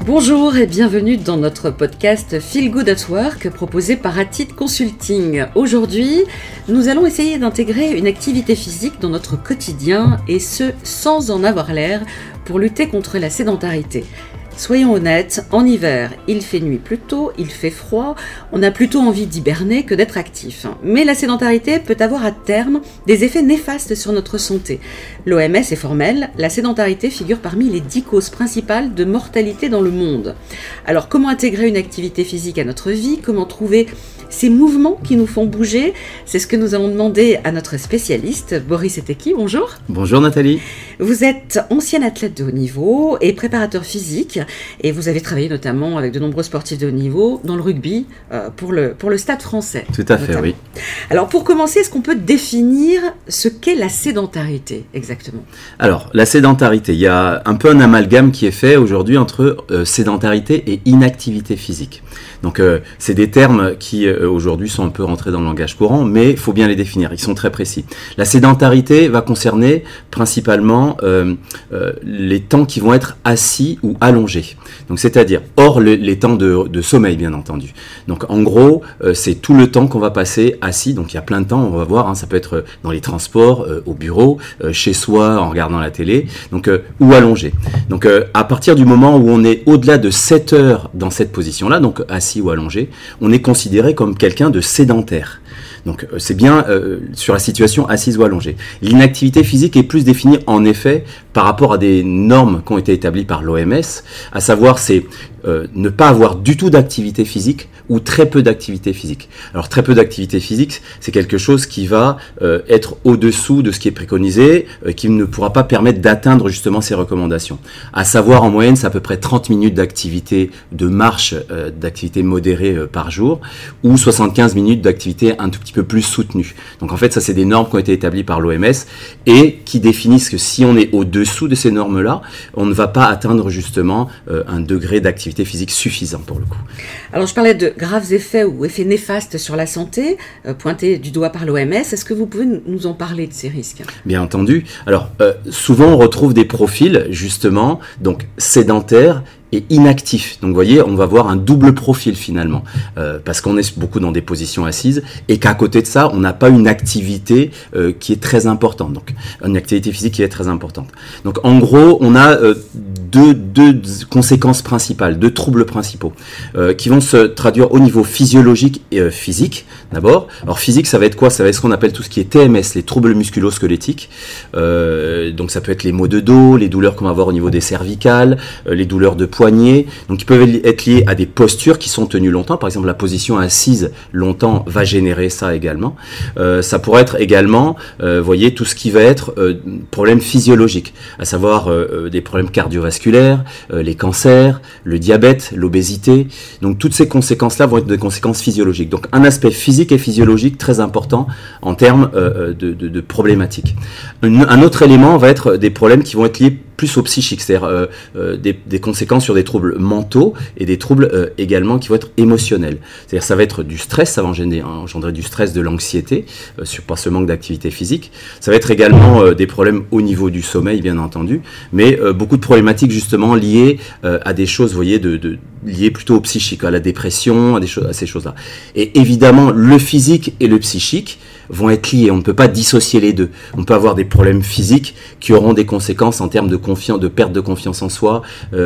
Bonjour et bienvenue dans notre podcast Feel Good at Work proposé par Atit Consulting. Aujourd'hui, nous allons essayer d'intégrer une activité physique dans notre quotidien et ce, sans en avoir l'air, pour lutter contre la sédentarité. Soyons honnêtes, en hiver, il fait nuit plus tôt, il fait froid, on a plutôt envie d'hiberner que d'être actif. Mais la sédentarité peut avoir à terme des effets néfastes sur notre santé. L'OMS est formelle, la sédentarité figure parmi les 10 causes principales de mortalité dans le monde. Alors comment intégrer une activité physique à notre vie? Comment trouver ces mouvements qui nous font bouger? C'est ce que nous allons demander à notre spécialiste, Boris Eteki. Bonjour. Bonjour Nathalie. Vous êtes ancien athlète de haut niveau et préparateur physique et vous avez travaillé notamment avec de nombreux sportifs de haut niveau dans le rugby pour le Stade français. Tout à fait, oui. Alors pour commencer, est-ce qu'on peut définir ce qu'est la sédentarité exactement? Alors la sédentarité, il y a un peu un amalgame qui est fait aujourd'hui entre sédentarité et inactivité physique. Donc c'est des termes qui aujourd'hui sont un peu rentrés dans le langage courant, mais il faut bien les définir, ils sont très précis. La sédentarité va concerner principalement les temps qui vont être assis ou allongés. Donc c'est-à-dire hors les temps de sommeil bien entendu. Donc en gros c'est tout le temps qu'on va passer assis, donc il y a plein de temps, on va voir, ça peut être dans les transports, au bureau, chez soi en regardant la télé, donc ou allongé. Donc à partir du moment où on est au-delà de 7 heures dans cette position-là, donc assis ou allongé, on est considéré comme quelqu'un de sédentaire. Donc c'est bien sur la situation assise ou allongée. L'inactivité physique est plus définie en effet par rapport à des normes qui ont été établies par l'OMS, à savoir c'est ne pas avoir du tout d'activité physique ou très peu d'activité physique. Alors très peu d'activité physique, c'est quelque chose qui va être au-dessous de ce qui est préconisé, qui ne pourra pas permettre d'atteindre justement ces recommandations. À savoir en moyenne, c'est à peu près 30 minutes d'activité de marche, d'activité modérée par jour, ou 75 minutes d'activité un tout petit peu plus soutenue. Donc en fait, ça c'est des normes qui ont été établies par l'OMS et qui définissent que si on est au-dessous de ces normes-là, on ne va pas atteindre justement un degré d'activité physique suffisant pour le coup. Alors je parlais de graves effets ou effets néfastes sur la santé, pointés du doigt par l'OMS. Est-ce que vous pouvez nous en parler de ces risques? Bien entendu. Alors souvent on retrouve des profils justement donc sédentaires et inactif. Donc vous voyez, on va voir un double profil finalement, parce qu'on est beaucoup dans des positions assises et qu'à côté de ça, on n'a pas une activité qui est très importante, donc une activité physique qui est très importante. Donc en gros, on a deux conséquences principales, deux troubles principaux, qui vont se traduire au niveau physiologique et physique d'abord. Alors physique, ça va être quoi? Ça va être ce qu'on appelle tout ce qui est TMS, les troubles musculo-squelettiques. Donc ça peut être les maux de dos, les douleurs qu'on va avoir au niveau des cervicales, les douleurs de poignets. Donc ils peuvent être liés à des postures qui sont tenues longtemps. Par exemple, la position assise longtemps va générer ça également. Ça pourrait être également, voyez, tout ce qui va être problèmes physiologiques, à savoir des problèmes cardiovasculaires, les cancers, le diabète, l'obésité. Donc toutes ces conséquences-là vont être des conséquences physiologiques. Donc un aspect physique et physiologique très important en termes de problématiques. Un autre élément va être des problèmes qui vont être liés plus au psychique, c'est-à-dire des conséquences sur des troubles mentaux et des troubles également qui vont être émotionnels. C'est-à-dire ça va être du stress, ça va engendrer du stress, de l'anxiété, par ce manque d'activité physique. Ça va être également des problèmes au niveau du sommeil, bien entendu, mais beaucoup de problématiques justement liées à des choses, vous voyez, liées plutôt au psychique, à la dépression, à ces choses-là. Et évidemment, le physique et le psychique vont être liés. On ne peut pas dissocier les deux. On peut avoir des problèmes physiques qui auront des conséquences en termes de perte de confiance en soi,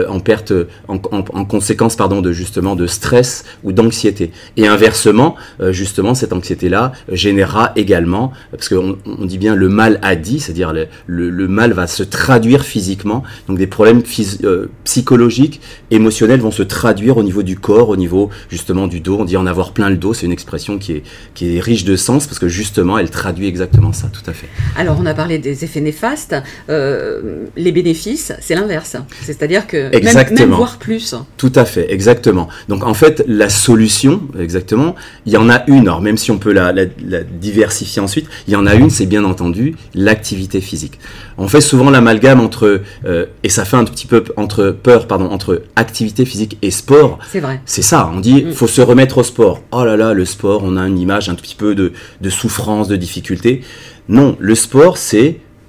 en conséquence de stress ou d'anxiété. Et inversement, justement, cette anxiété-là générera également, parce qu'on dit bien le mal a dit, c'est-à-dire le mal va se traduire physiquement. Donc des problèmes psychologiques, émotionnels vont se traduire au niveau du corps, au niveau justement du dos. On dit en avoir plein le dos, c'est une expression qui est riche de sens parce que justement, elle traduit exactement ça, tout à fait. Alors, on a parlé des effets néfastes. Les bénéfices, c'est l'inverse. C'est-à-dire que même voire plus. Tout à fait, exactement. Donc, en fait, la solution, exactement, il y en a une. Alors, même si on peut la diversifier ensuite, il y en a une, c'est bien entendu l'activité physique. On fait souvent l'amalgame entre, et ça fait un tout petit peu entre activité physique et sport. C'est vrai. C'est ça, on dit, faut se remettre au sport. Oh là là, le sport, on a une image un tout petit peu de souffrance, de difficulté. Non, le sport, c'est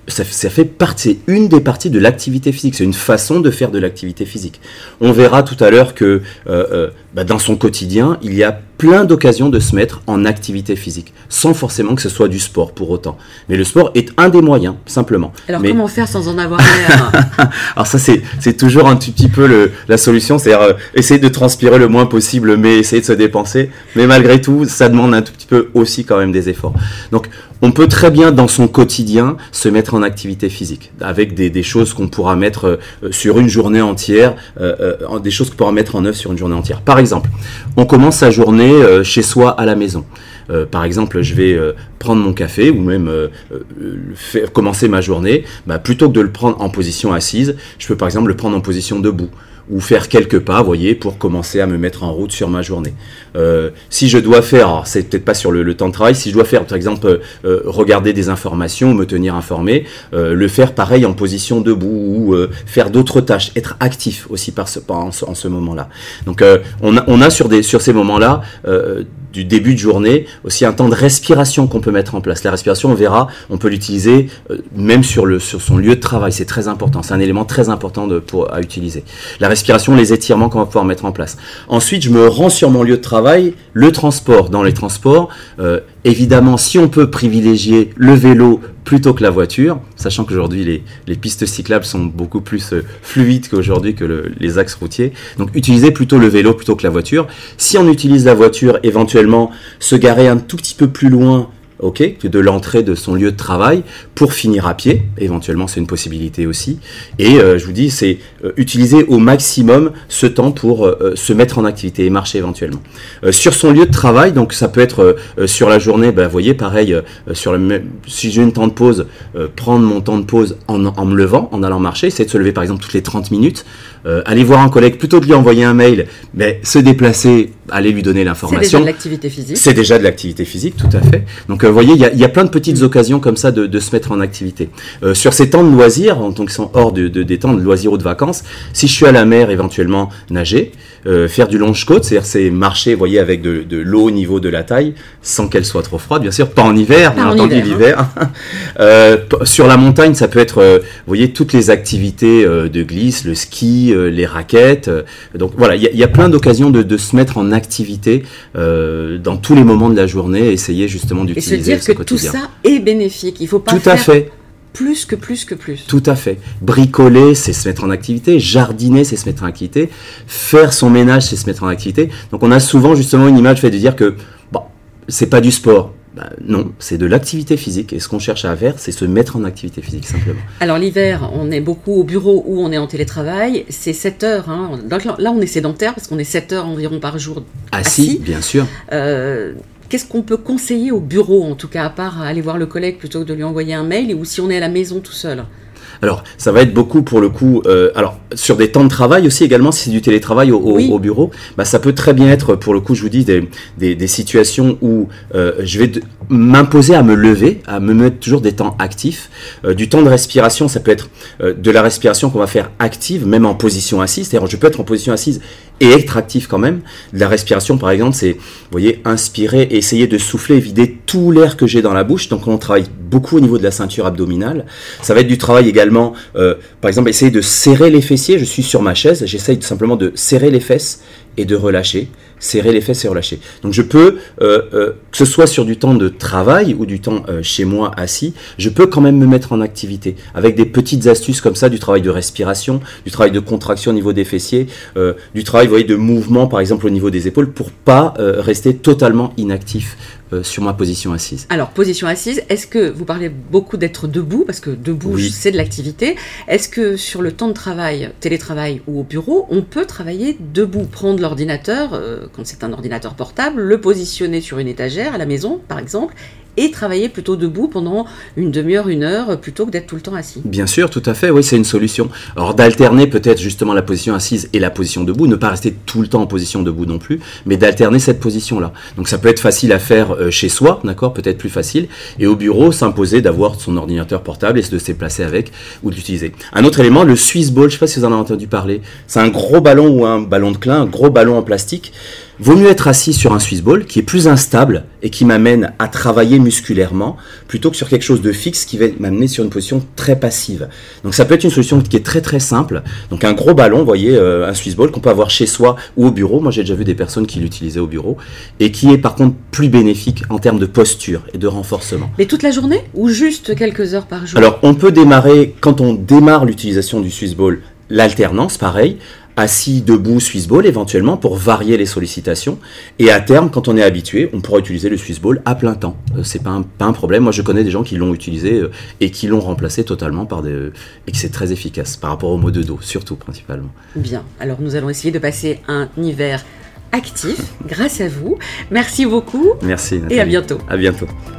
ça fait partie, c'est une des parties de l'activité physique, c'est une façon de faire de l'activité physique. On verra tout à l'heure que dans son quotidien, il y a plein d'occasions de se mettre en activité physique, sans forcément que ce soit du sport pour autant. Mais le sport est un des moyens, simplement. Alors comment faire sans en avoir l'air? Alors ça, c'est toujours un petit peu la solution, c'est-à-dire essayer de transpirer le moins possible, mais essayer de se dépenser. Mais malgré tout, ça demande un tout petit peu aussi quand même des efforts. Donc, on peut très bien dans son quotidien se mettre en activité physique, avec des choses qu'on pourra mettre sur une journée entière, des choses qu'on pourra mettre en œuvre sur une journée entière. Par exemple, on commence sa journée chez soi à la maison. Par exemple, je vais prendre mon café ou même commencer ma journée. Plutôt que de le prendre en position assise, je peux par exemple le prendre en position debout ou faire quelques pas, vous voyez, pour commencer à me mettre en route sur ma journée. Si je dois faire, alors c'est peut-être pas sur le temps de travail, si je dois faire par exemple regarder des informations ou me tenir informé, le faire pareil en position debout ou faire d'autres tâches, être actif aussi en ce moment-là. Donc on a sur ces moments-là du début de journée aussi un temps de respiration qu'on peut mettre en place. La respiration, on verra, on peut l'utiliser même sur son lieu de travail, c'est très important, c'est un élément très important à utiliser. La respiration, les étirements qu'on va pouvoir mettre en place. Ensuite, je me rends sur mon lieu de travail, le transport. Dans les transports, évidemment, si on peut privilégier le vélo plutôt que la voiture, sachant qu'aujourd'hui les pistes cyclables sont beaucoup plus fluides qu'aujourd'hui que les axes routiers, donc utilisez plutôt le vélo plutôt que la voiture. Si on utilise la voiture, éventuellement se garer un tout petit peu plus loin que de l'entrée de son lieu de travail pour finir à pied, éventuellement c'est une possibilité aussi, et je vous dis c'est utiliser au maximum ce temps pour se mettre en activité et marcher éventuellement. Sur son lieu de travail, donc ça peut être sur la journée, vous voyez pareil, si j'ai une temps de pause, prendre mon temps de pause en me levant, en allant marcher, essayer de se lever par exemple toutes les 30 minutes, aller voir un collègue, plutôt que de lui envoyer un mail, se déplacer, aller lui donner l'information. C'est déjà de l'activité physique. C'est déjà de l'activité physique, tout à fait. Donc vous voyez, il y a plein de petites occasions comme ça de se mettre en activité. Sur ces temps de loisirs, donc qui sont hors des temps de loisirs ou de vacances, si je suis à la mer, éventuellement nager, faire du longe-côte, c'est marcher, vous voyez, avec de l'eau au niveau de la taille, sans qu'elle soit trop froide, bien sûr, pas en hiver, bien entendu l'hiver. Sur la montagne, ça peut être, vous voyez, toutes les activités de glisse, le ski, les raquettes. Donc voilà, il y a plein d'occasions de se mettre en activité dans tous les moments de la journée, essayer justement d'utiliser ce quotidien. Et se dire que tout ça est bénéfique, il ne faut pas tout à fait. Plus que plus. Tout à fait. Bricoler, c'est se mettre en activité. Jardiner, c'est se mettre en activité. Faire son ménage, c'est se mettre en activité. Donc on a souvent justement une image fait de dire que c'est pas du sport. Non, c'est de l'activité physique. Et ce qu'on cherche à faire, c'est se mettre en activité physique, simplement. Alors l'hiver, on est beaucoup au bureau ou on est en télétravail. C'est 7 heures. Hein. Donc, là, on est sédentaire parce qu'on est 7 heures environ par jour assis. Bien sûr. Qu'est-ce qu'on peut conseiller au bureau, en tout cas, à part aller voir le collègue plutôt que de lui envoyer un mail, ou si on est à la maison tout seul? Alors, ça va être beaucoup pour le coup. Alors, sur des temps de travail aussi également, si c'est du télétravail au bureau, ça peut très bien être, pour le coup, je vous dis, des situations où je vais m'imposer à me lever, à me mettre toujours des temps actifs. Du temps de respiration, ça peut être de la respiration qu'on va faire active, même en position assise. C'est-à-dire, je peux être en position assise et être actif quand même. De la respiration, par exemple, c'est, vous voyez, inspirer et essayer de souffler, vider tout l'air que j'ai dans la bouche. Donc, on travaille beaucoup au niveau de la ceinture abdominale. Ça va être du travail également, par exemple, essayer de serrer les fessiers. Je suis sur ma chaise, j'essaye simplement de serrer les fesses et de relâcher. Serrer les fesses et relâcher. Donc je peux, que ce soit sur du temps de travail ou du temps chez moi assis, je peux quand même me mettre en activité avec des petites astuces comme ça, du travail de respiration, du travail de contraction au niveau des fessiers, du travail, vous voyez, de mouvement par exemple au niveau des épaules pour pas rester totalement inactif sur ma position assise. Alors, position assise, est-ce que vous parlez beaucoup d'être debout, parce que debout, oui, c'est de l'activité. Est-ce que sur le temps de travail, télétravail ou au bureau, on peut travailler debout, prendre l'ordinateur, quand c'est un ordinateur portable, le positionner sur une étagère à la maison, par exemple, et travailler plutôt debout pendant une demi-heure, une heure, plutôt que d'être tout le temps assis? Bien sûr, tout à fait, oui, c'est une solution. Alors d'alterner peut-être justement la position assise et la position debout, ne pas rester tout le temps en position debout non plus, mais d'alterner cette position-là. Donc ça peut être facile à faire chez soi, d'accord, peut-être plus facile, et au bureau, s'imposer d'avoir son ordinateur portable et de se déplacer avec ou de l'utiliser. Un autre élément, le Swiss Ball, je ne sais pas si vous en avez entendu parler, c'est un gros ballon ou un ballon de clin, un gros ballon en plastique. Vaut mieux être assis sur un Swiss Ball qui est plus instable et qui m'amène à travailler musculairement plutôt que sur quelque chose de fixe qui va m'amener sur une position très passive. Donc ça peut être une solution qui est très très simple. Donc un gros ballon, vous voyez, un Swiss ball qu'on peut avoir chez soi ou au bureau. Moi j'ai déjà vu des personnes qui l'utilisaient au bureau et qui est par contre plus bénéfique en termes de posture et de renforcement. Mais toute la journée ou juste quelques heures par jour? Alors on peut démarrer, quand on démarre l'utilisation du Swiss ball, l'alternance pareil, assis, debout, Swiss ball éventuellement pour varier les sollicitations. Et à terme, quand on est habitué, on pourra utiliser le Swiss ball à plein temps. C'est pas un problème. Moi, je connais des gens qui l'ont utilisé et qui l'ont remplacé totalement et que c'est très efficace par rapport au maux de dos, surtout principalement. Bien. Alors, nous allons essayer de passer un hiver actif grâce à vous. Merci beaucoup. Merci, Nathalie. Et à bientôt. À bientôt.